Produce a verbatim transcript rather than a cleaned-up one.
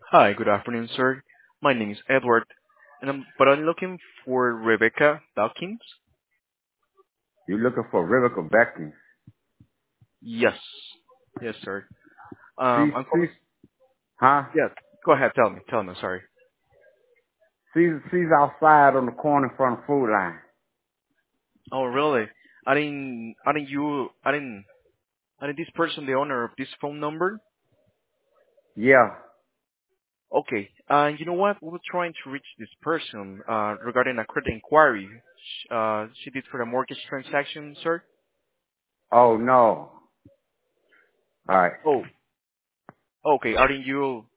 Hi, good afternoon, sir. My name is Edward, and I'm but I'm looking for Rebecca Dawkins. You looking for Rebecca Beckton? Yes, yes, sir. Um, She's I'm she's calling. huh? Yes, go ahead. Tell me. Tell me. Sorry. She's she's outside on the corner in front of Food Line. Oh, really? I didn't. I didn't. You. I didn't. I didn't. This person, the owner of this phone number. Yeah. Okay. Uh, you know what? We were trying to reach this person uh, regarding a credit inquiry. Sh- Uh, she did for a mortgage transaction, sir. Oh no. All right. Oh, okay. Aren't you?